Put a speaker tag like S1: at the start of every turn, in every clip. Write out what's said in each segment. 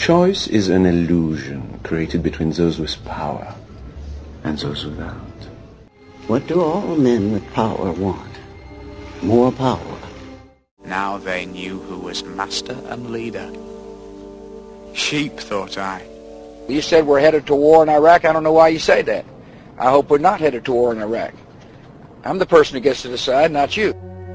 S1: Choice is an illusion created between those with power and those without.
S2: What do all men with power want? More power.
S3: Now they knew who was master and leader. Sheep, thought I.
S4: You said we're headed to war in Iraq. I don't know why you say that. I hope we're not headed to war in Iraq. I'm the person who gets to decide, not you.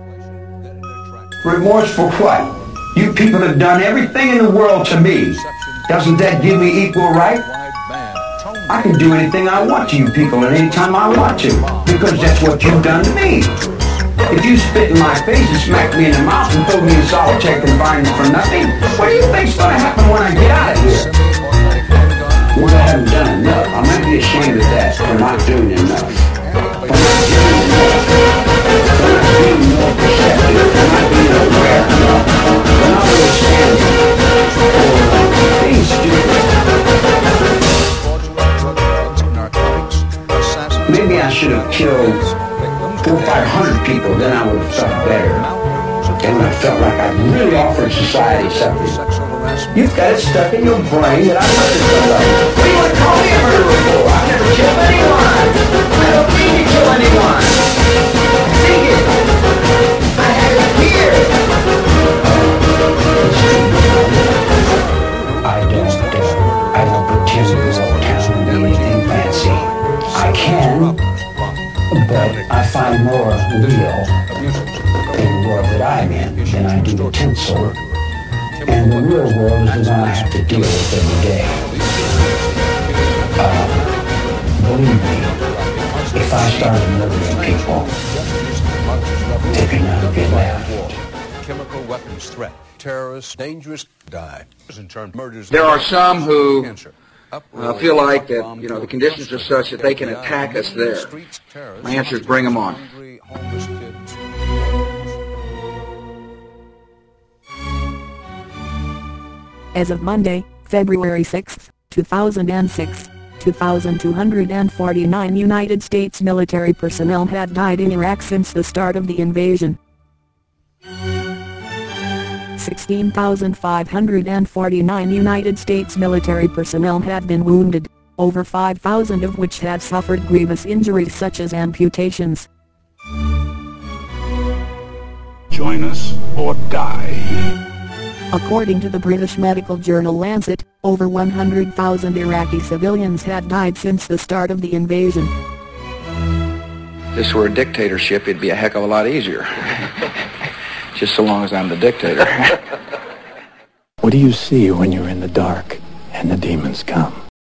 S5: Remorse for what? You people have done everything in the world to me. Doesn't that give me equal right? I can do anything I want to you people at any time I want to, because that's what you've done to me. If you spit in my face and smack me in the mouth and throw me in solitary confinement for nothing, what do you think's going to happen when I get out of here? Well, I haven't done enough. I might be ashamed of that for not doing enough. For not doing enough. For not being more perceptive. For not being aware enough. For not understanding. For being stupid. Maybe I should have killed 400 or 500 people, then I would have felt better. And I felt like I really offered society something. You've got it stuck in your brain that I murdered somebody. What do you want to call me a murderer for? I've never killed anyone. I don't need to kill anyone. Think it. I have it here. I don't pretend to go town and do anything fancy. I can, but I find more real in the world that I'm in than I do the tinsel. And the real world is the one I have to deal with every day. Believe me, if I started murdering people, there could not be left.
S6: Chemical weapons threat, terrorists, dangerous, die.
S4: There are some who feel like that, the conditions are such that they can attack us there. My answer is bring them on.
S7: As of Monday, February 6, 2006, 2,249 United States military personnel had died in Iraq since the start of the invasion. 16,549 United States military personnel had been wounded, over 5,000 of which had suffered grievous injuries such as amputations.
S8: Join us or die.
S7: According to the British medical journal Lancet, over 100,000 Iraqi civilians had died since the start of the invasion.
S4: If this were a dictatorship, it'd be a heck of a lot easier. Just so long as I'm the dictator.
S8: What do you see when you're in the dark and the demons come?